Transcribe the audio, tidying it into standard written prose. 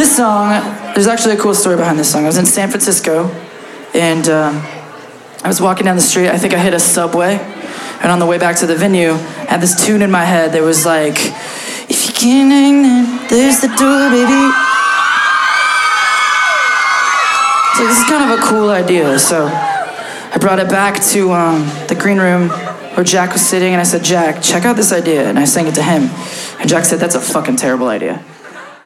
this song, there's actually a cool story behind this song. I was in San Francisco, and I was walking down the street. I think I hit a Subway, and on the way back to the venue, I had this tune in my head that was like, if you can't, there's the door, baby. So this is kind of a cool idea, so I brought it back to the green room where Jack was sitting, and I said, Jack, check out this idea, and I sang it to him. And Jack said, that's a fucking terrible idea.